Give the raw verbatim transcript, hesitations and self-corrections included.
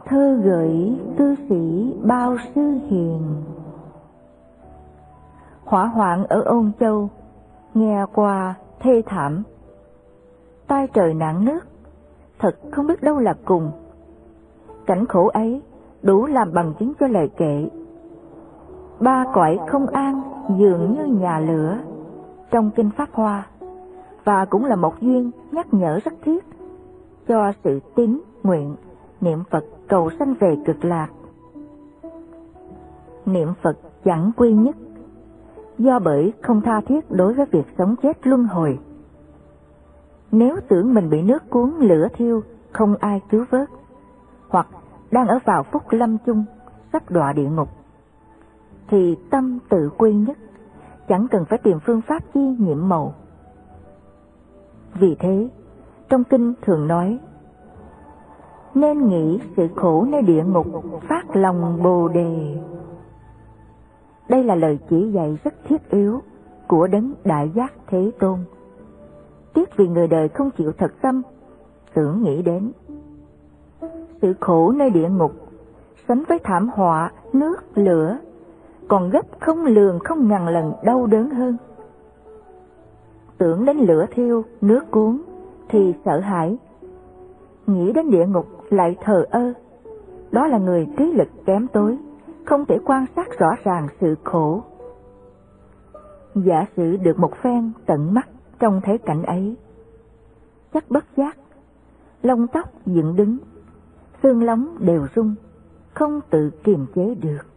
thơ gửi cư sĩ bao sư hiền. Hỏa hoạn ở Ôn Châu nghe qua thê thảm. Tai trời nạn nước, thật không biết đâu là cùng. Cảnh khổ ấy đủ làm bằng chứng cho lời kệ. Ba cõi không an dường như nhà lửa trong kinh Pháp Hoa, và cũng là một duyên nhắc nhở rất thiết cho sự tín nguyện niệm Phật cầu sanh về cực lạc. Niệm Phật chẳng quy nhất, do bởi không tha thiết đối với việc sống chết luân hồi. Nếu tưởng mình bị nước cuốn lửa thiêu không ai cứu vớt, hoặc đang ở vào phút lâm chung sắp đọa địa ngục, thì tâm tự quy nhất, chẳng cần phải tìm phương pháp chi nhiệm màu. Vì thế trong kinh thường nói: nên nghĩ sự khổ nơi địa ngục, phát lòng Bồ Đề. Đây là lời chỉ dạy rất thiết yếu của đấng Đại Giác Thế Tôn. Tiếc vì người đời không chịu thật tâm tưởng nghĩ đến. Sự khổ nơi địa ngục sánh với thảm họa nước lửa còn gấp không lường không ngàn lần đau đớn hơn. Tưởng đến lửa thiêu nước cuốn thì sợ hãi, nghĩ đến địa ngục lại thờ ơ. Đó là người trí lực kém tối, không thể quan sát rõ ràng sự khổ. Giả sử được một phen tận mắt trong thế cảnh ấy, chắc bất giác lông tóc dựng đứng, xương lóng đều rung, không tự kiềm chế được.